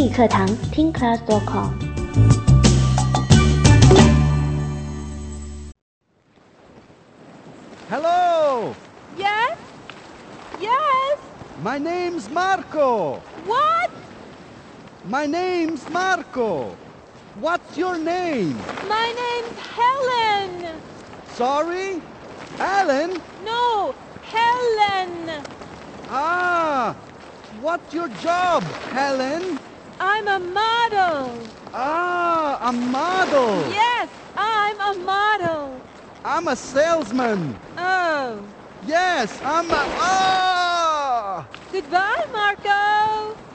英语课堂听 class.com。 Hello! Yes? Yes? My name's Marco! What? My name's Marco! What's your name? My name's Helen. Sorry? Alan? No, Helen. Ah! What's your job, Helen? I'm a model. Ah, a model! Yes, I'm a model. I'm a salesman! Oh. Yes, I'm a... Ah! Goodbye, Marco.